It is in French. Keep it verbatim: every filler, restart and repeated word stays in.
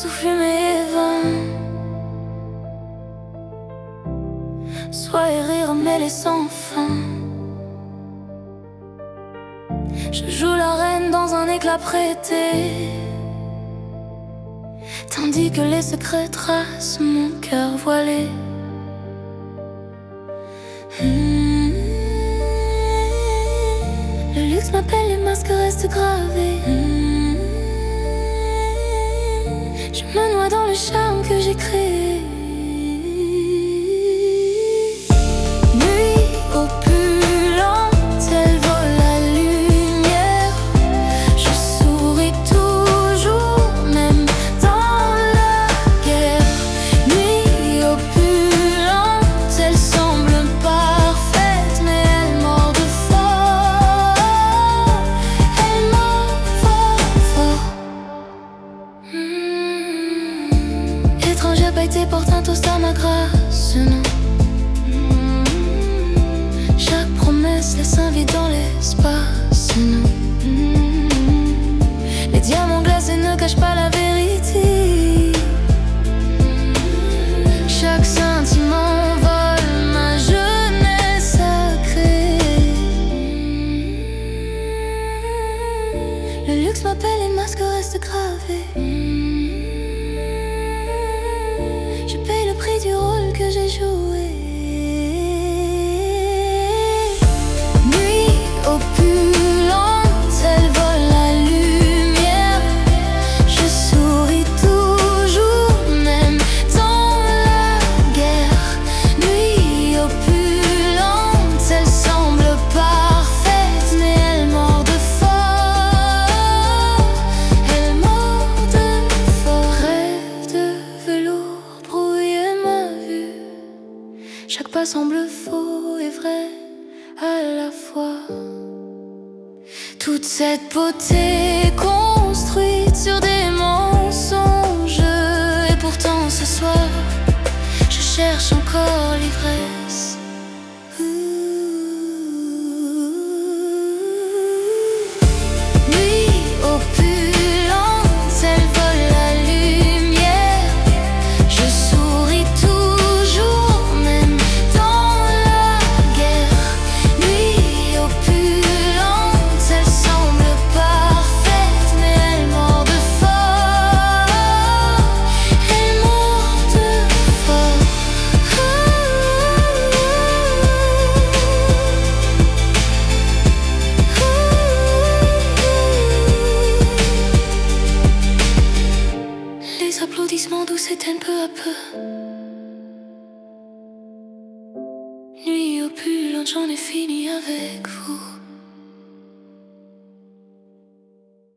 sous fumée et vin. Soie et rire mêlés sans fin. Je joue la reine dans un éclat prêté, tandis que les secrets tracent mon cœur voilé. Mmh. Le luxe m'appelle, les masques restent gravés. Mmh. Je me noie dans le charme que j'ai créé. Nuit opulente, elle vole la lumière. Je souris toujours, même dans la guerre. Nuit opulente, elle semble parfaite, mais elle mord de fort. Elle mord fort, fort. Mmh. Étranger pailleté porte un toast à ma grâce, non. Chaque promesse laisse un vide dans l'espace, non. Les diamants glacés ne cachent pas la vérité. Chaque sentiment vole ma jeunesse sacrée. Le luxe m'appelle, les masques restent gravés. Je paye le prix du rôle que j'ai joué. Nuit opulente, elle vole la lumière. Je souris toujours, même dans la guerre. Nuit opulente, elle semble parfaite, mais elle mord de fort. Elle mord de fort. Rêve de velours brouille ma vue. Chaque pas semble faux et vrai à la fois. Toute cette beauté construite sur des mensonges. Et pourtant ce soir, je cherche encore l'ivresse. Nuit opulente, elle vole la lumière. Je souris toujours, même dans la guerre. Nuit opulente, elle semble parfaite, mais elle mord de fort. Elle mord de fort. Les applaudissements doux s'éteignent peu à peu. Nuit opulente, j'en ai fini avec vous.